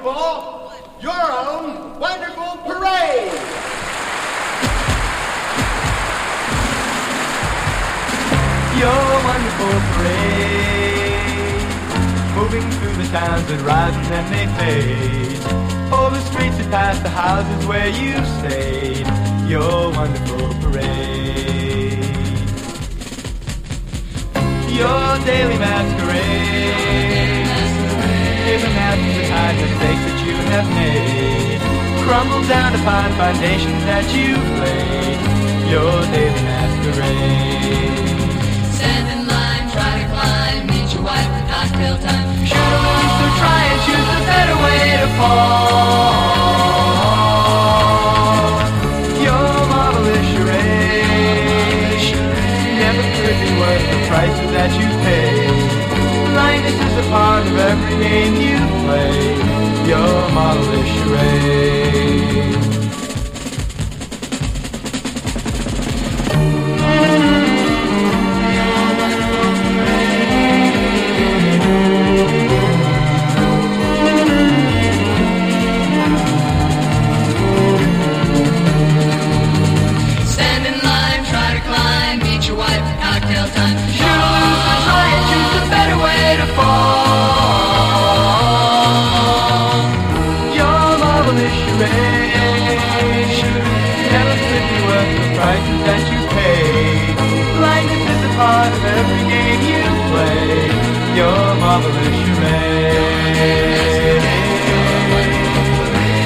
for your own wonderful parade. Your wonderful parade, moving through the towns that rise and then they fade, over streets that pass the houses where you stayed. Your wonderful parade, your daily masquerade, is a map of the kind of mistakes that you have made, crumbled down upon foundations that you've laid. Your daily masquerade. Stand in line, try to climb, meet your wife at cocktail time. Shoot a loose, so try and choose a better way to fall. Your marvelous charade never could be worth the prices that you pay. Blindness is a part of every game you play. Your marvelous charade. Stand in line, try to climb, meet your wife at cocktail time. Shoot a loose and try and choose a better way to fall. Your marvelous charade never could be worth the prices that you pay. Blindness is a part of every game you play. Your marvelous